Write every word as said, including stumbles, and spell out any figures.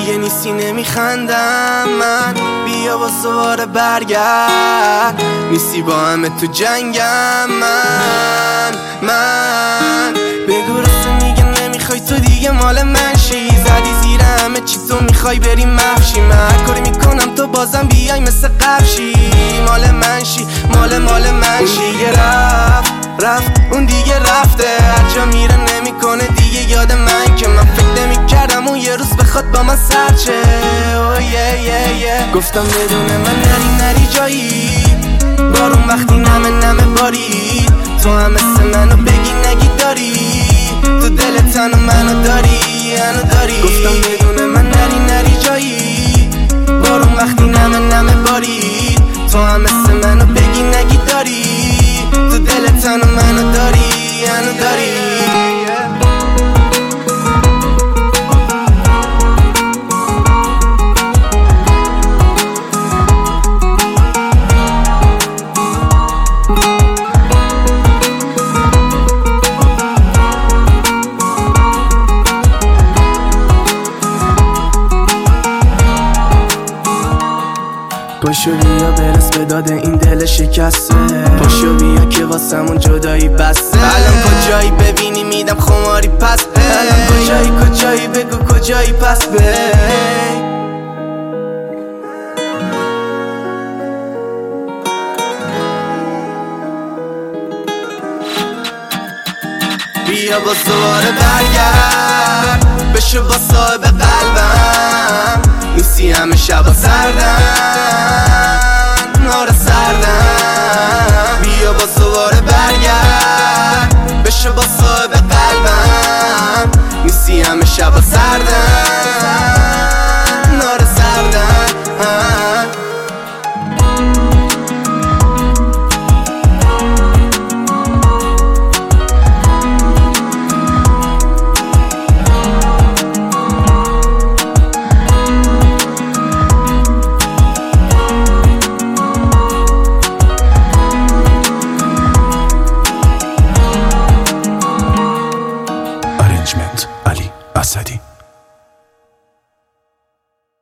دیگه نیستی نمیخندم من، بیا با سوار برگرد، نیستی با همه تو جنگم من من بگو راست میگم نمیخوای تو دیگه مال من شی، زدی زیر همه چی تو میخوای بریم محشی، من هر کاری میکنم تو بازم بیای مثل قبشی، مال من شی مال مال من شی. دیگه رفت رفت اون دیگه رفته، هر جا میره نمیکنه دیگه یاد من که من فکر نمیکردم اون یه روز بخواد با من سرچه. oh yeah yeah yeah. گفتم بدون من نری نری جایی، بارون وقتی نمه نمه باری، تو هم مثل منو بگی نگی داری، تو دلت تنو منو داری هنو داری. گفتم بدون من نری نری جایی، بارون وقتی نمه نمه باری، تو هم مثل منو بگی نگی داری، تو دلت تنو منو داری هنو داری. پاشو بیا برس به داد این دل شکسته، پاشو بیا که واسمون جدایی بسته، الان کجایی ببینی میدم خماری پس به، الان کجایی کجایی بگو کجایی پس به. بیا با زواره برگرد، بشو با صاحب قلبم، نیستی همه شبا سردن نار سردن. بیا با زواره برگرد، بشو با صاحب قلبم، نیستی همه شبا سردن.